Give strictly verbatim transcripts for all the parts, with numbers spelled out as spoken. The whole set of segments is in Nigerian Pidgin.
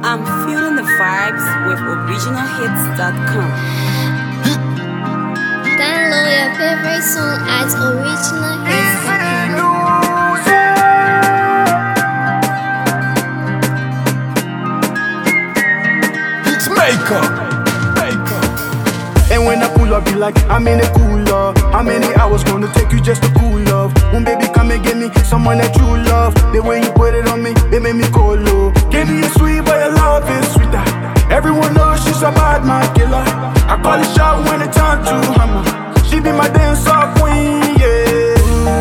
I'm feeling the vibes with original hits dot com. Download your favorite song at original hits dot com. Maker. And when I pull up, be like, I'm in a cooler. How many hours gonna take you just to cool love? When baby come and give me someone that you love. The way you put it on me, it made me go low. Give me a sweet, but your love is sweeter. Everyone knows she's a bad man killer. I call it shot when it's time to hammer. She be my dancer queen, yeah.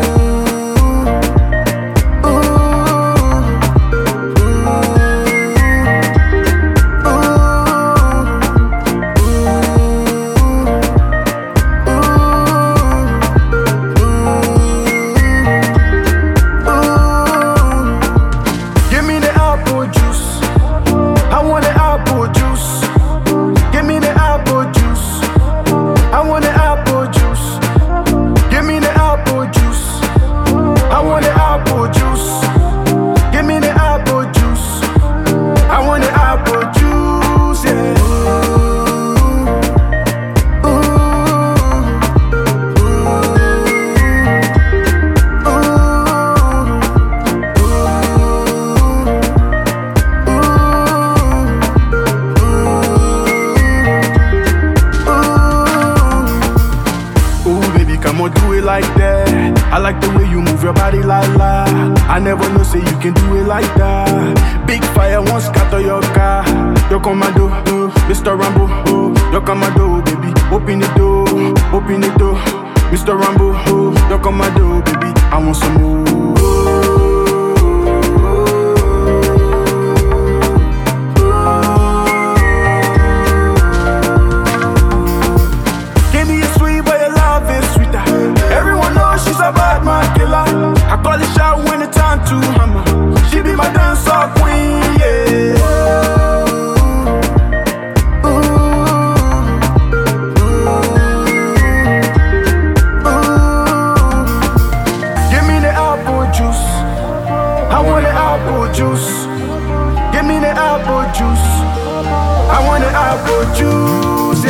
Like that, I like the way you move your body like la. I never know say you can do it like that. Big fire won't scatter your car. Yo commando, uh, Mister Rambo, uh, yo commando, baby. Open the door, open the door, Mister Rambo, uh, yo commando, baby. I want some more. I call it shot when it's time to hammer. She be my dancer queen, yeah. Ooh, ooh, ooh. Give me the apple juice. I want the apple juice. Give me the apple juice. I want the apple juice,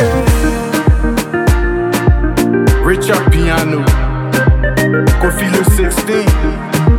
yeah. Richard Piano. Kofi Le sixteen.